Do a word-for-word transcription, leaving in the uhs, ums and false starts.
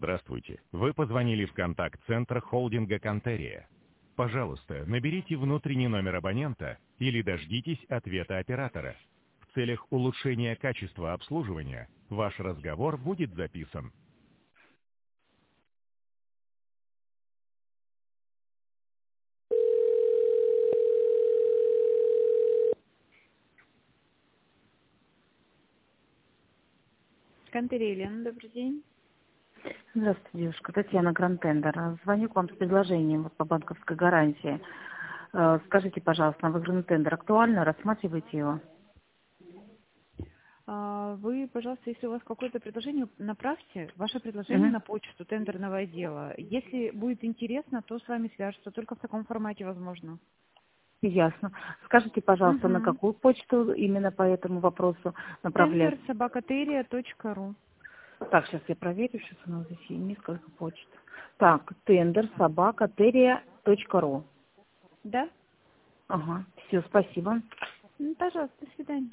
Здравствуйте. Вы позвонили в контакт-центр холдинга «Кантерия». Пожалуйста, наберите внутренний номер абонента или дождитесь ответа оператора. В целях улучшения качества обслуживания ваш разговор будет записан. Кантерия, Елена, добрый день. Здравствуйте, девушка. Татьяна, Грантендер. Звоню к вам с предложением по банковской гарантии. Э, Скажите, пожалуйста, вы Грантендер актуально? Рассматриваете его? А, Вы, пожалуйста, если у вас какое-то предложение, направьте ваше предложение Мгм. на почту тендерного отдела. Если будет интересно, то с вами свяжутся. Только в таком формате возможно. Ясно. Скажите, пожалуйста, на Угу. какую почту именно по этому вопросу направлять? тендер собакатерия точка ру. Так, сейчас я проверю. Сейчас у нас здесь есть несколько почт. Так, тендер собака терия точка ру. Да? Ага. Все, спасибо. Ну, пожалуйста, до свидания.